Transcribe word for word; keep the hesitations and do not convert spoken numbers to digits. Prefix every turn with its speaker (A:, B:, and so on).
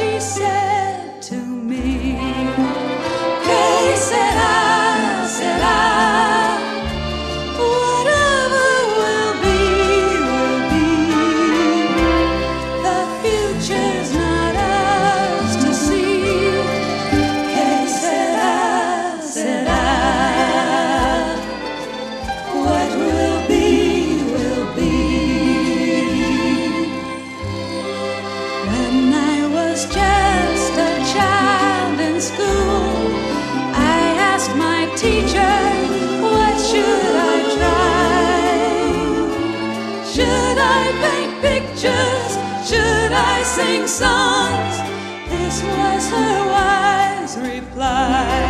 A: she said to me, que sera, sera, whatever will be, will be. The future's not ours to see. Que sera, sera, what will be, will be. When I was just a child in school, I asked my teacher, what should I try? Should I paint pictures? Should I sing songs? This was her wise reply.